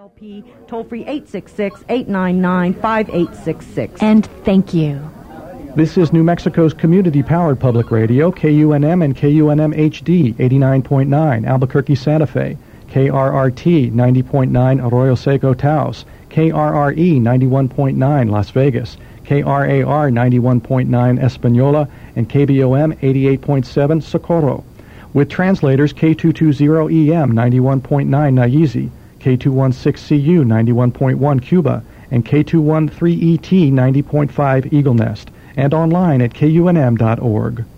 WLP, toll-free 866-899-5866. And thank you. This is New Mexico's community-powered public radio, KUNM and KUNM HD 89.9, Albuquerque, Santa Fe, KRRT 90.9, Arroyo Seco, Taos, KRRE 91.9, Las Vegas, KRAR 91.9, Espanola, and KBOM 88.7, Socorro. With translators K220EM 91.9, Nayizi, K216CU 91.1, Cuba, and K213ET 90.5, Eagle Nest, and online at KUNM.org.